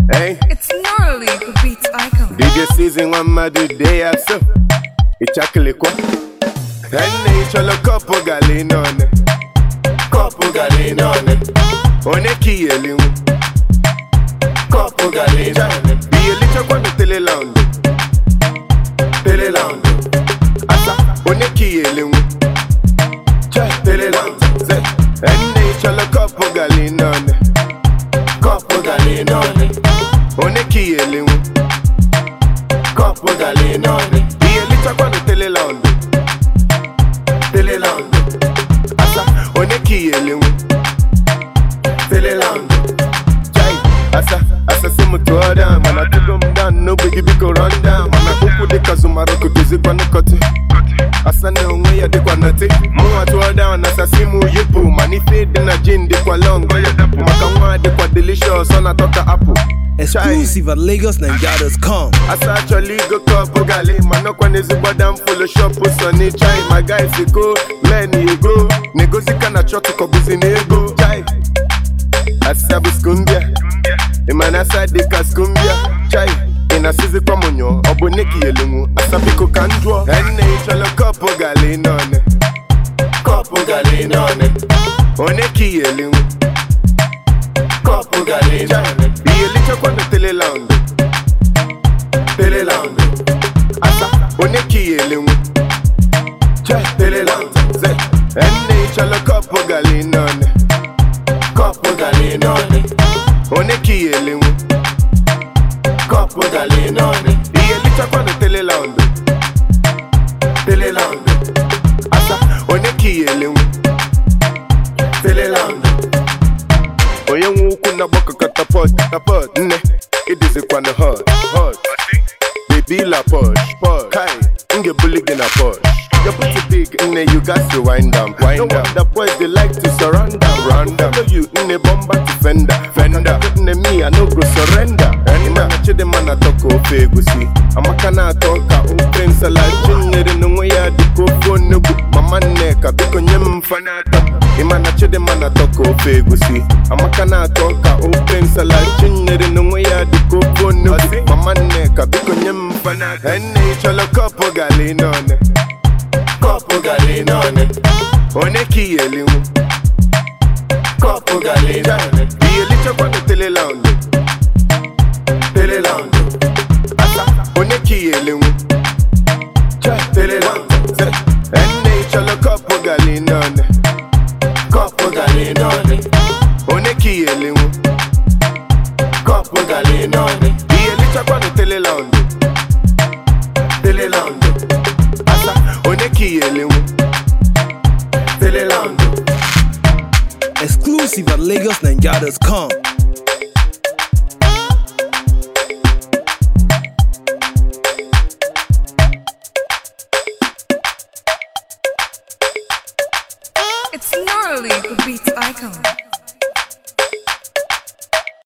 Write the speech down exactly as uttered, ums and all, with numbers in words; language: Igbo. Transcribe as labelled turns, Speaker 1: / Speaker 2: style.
Speaker 1: Hey,
Speaker 2: It's gnarly, the beats icon.
Speaker 1: D J season one madu day after. Ichakile kwa. Enne icholo kopo gali none. Kopo gali none. One kiyeli mu. Kopo gali none. Biyeli chakwa no tele laundo. Tele laundo. Asa one kiyeli mu. Cha tele laundo. Ze. Enne icholo kopo gali none. Kopo gali none. One kiyeli mu. Kopo gali none. Biyeli chakwa no tele laundo. Tele laundo. Asa one kiyeli mu. Tele laundo. Jai. Asa asa simu tuoda. Mana tugo mdan no bigi biko run down. Mana kuku de kazumaro kutuzi kwa nukote. Asa ne unwe ya de kwa nati. Mwa tuoda asa simu yupu. Manife de na gin de kwa long. Makamwa de kwa delicious. Ona toka apple.
Speaker 3: Exclusive at Lagos Nigeria dot com.
Speaker 1: Asa actually go couple gali. Mano kwa nezi badam full of shop. Sunny chai. My guys go. Men you go. Negozi kana chotu kobuzi nego. Chai. Asa buskumbia. Imana sa de kaskumbia. Chai. Ina sizi kwa monyo. Obo neki yelumu. Asa biko kandwo. Enne icholo couple gali none. Couple gali none. Oneki yelumu. Couple gali none. Biyeli chakwa no tele laundo. Tele laundo. Asa oneki yelumu. Chai tele laundo. Ze. Enne icholo couple gali none. Couple gali none. Oneki yelumu. Couple gali none. Biyeli chakwa no tele laundo. Tele laundo. Asa oneki yelumu. Tele laundo. Oye wuku na boka katapot, katapot. Ne, idizi kwa na hot, hot. Baby la posh, posh. Kai, inge bully gina posh. Your booty big, in you got to wind down, wind down. The boys they like to surround them, round them. Follow you in a bomber to fender, fender. In me, I no go surrender. And man, I chide man I talk o fegusi. Amakana toka o prince la jingere no ya di ko phone no mama neka biko nyem fanata. Imana chide man I talk o fegusi. Amakana toka o prince la jingere no ya di ko phone no mama neka biko nyem fanata. Enne cholo kopo gali none. Kopo gali none. One kiyeli mu. Kopo gali none. Biyeli chakwa no tele laundo. Tele laundo. Asa one kiyeli mu. Cha tele laundo. Ze. Enne cholo kopo gali none. Kopo gali none. One kiyeli mu. Kopo gali none. Biyeli chakwa no tele laundo. Tele laundo. Asa one kiyeli mu. Tele laundo.
Speaker 3: Exclusive at Lagos Nigeria dot com.
Speaker 2: It's gnarly, the beats icon.